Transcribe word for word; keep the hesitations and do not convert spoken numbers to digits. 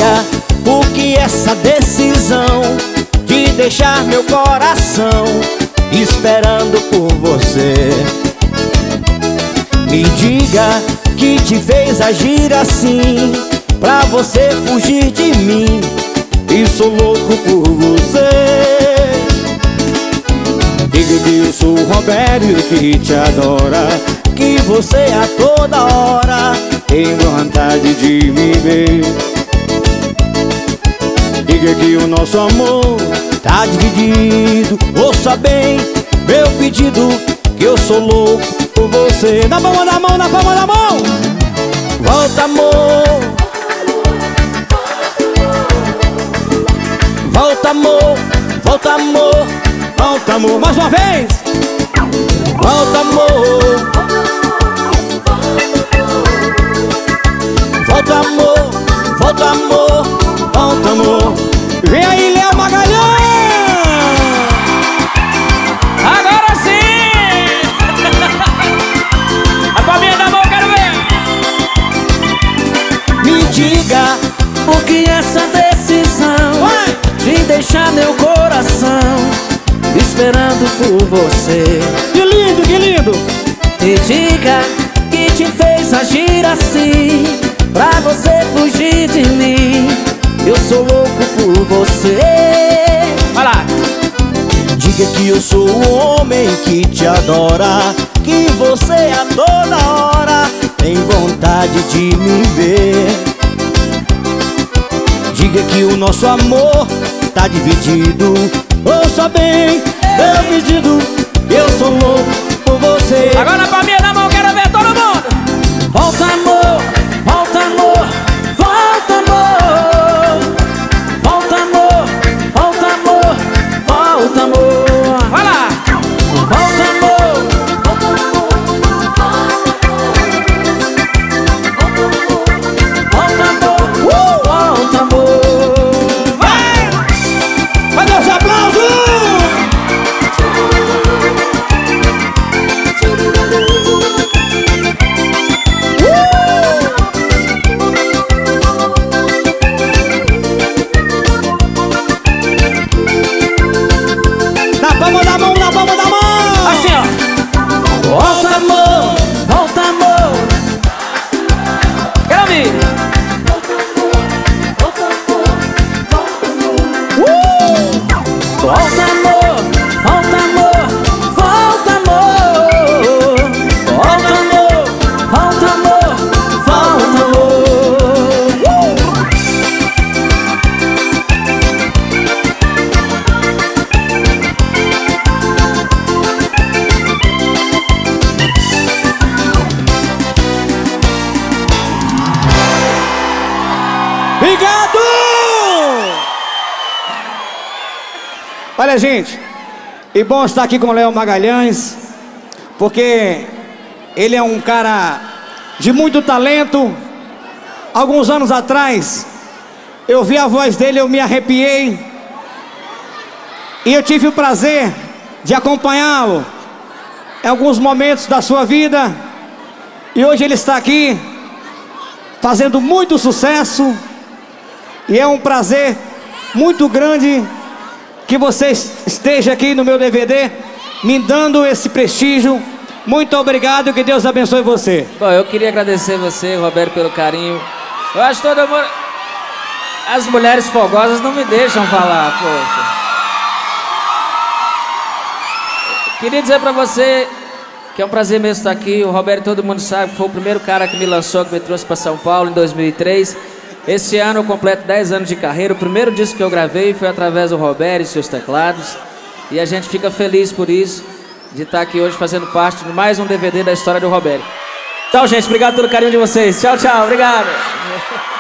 diga por que essa decisão de deixar meu coração esperando por você. Me diga que te fez agir assim pra você fugir de mim, e sou louco por você. Diga que eu sou o Roberto que te adora, que você a toda hora tem vontade de me ver. Diga que o nosso amor tá dividido, ouça bem meu pedido, que eu sou louco por você. Na palma da mão, na palma da mão. Volta, amor. Volta, amor. Volta, amor. Volta, amor. Mais uma vez. Volta, amor. Volta, amor. Volta, amor. Volta, amor. Vem aí, Léo Magalhães. Agora sim! A palminha da mão, quero ver! Me diga por que essa decisão Vai. de deixar meu coração esperando por você. Que lindo, que lindo. Me diga que te fez agir assim pra você fugir de mim. Eu sou louco por você. Vai lá! Diga que eu sou o homem que te adora, que você a toda hora tem vontade de me ver. Diga que o nosso amor tá dividido, ouça bem meu pedido, eu sou louco por você. Agora na palminha da mão, quero ver todo mundo! Volta, amor, volta, amor, volta, amor. Volta, amor, volta, amor, volta, amor. Vai lá! Volta, amor, volta, amor, uh! Volta, amor. Vai! Cadê os aplausos? Na palma da mão, na palma da mão. Assim, ó! Volta, amor, volta, amor. Quero ouvir! Volta, amor, volta, amor, volta, amor. Volta, amor, volta, amor, volta, amor. Obrigado! Olha, gente, e bom estar aqui com o Léo Magalhães, porque ele é um cara de muito talento. Alguns anos atrás, eu vi a voz dele, eu me arrepiei, e eu tive o prazer de acompanhá-lo em alguns momentos da sua vida, e hoje ele está aqui fazendo muito sucesso. E é um prazer muito grande que você esteja aqui no meu D V D, me dando esse prestígio. Muito obrigado, que Deus abençoe você. Bom, eu queria agradecer você, Roberto, pelo carinho. Eu acho que todo mundo... As mulheres fogosas não me deixam falar, poxa. Queria dizer pra você que é um prazer mesmo estar aqui. O Roberto, todo mundo sabe, foi o primeiro cara que me lançou, que me trouxe pra São Paulo em dois mil e três. Esse ano eu completo dez anos de carreira. O primeiro disco que eu gravei foi através do Roberto e seus teclados. E a gente fica feliz por isso, de estar aqui hoje fazendo parte de mais um D V D da história do Roberto. Tchau, gente. Obrigado pelo carinho de vocês. Tchau, tchau. Obrigado.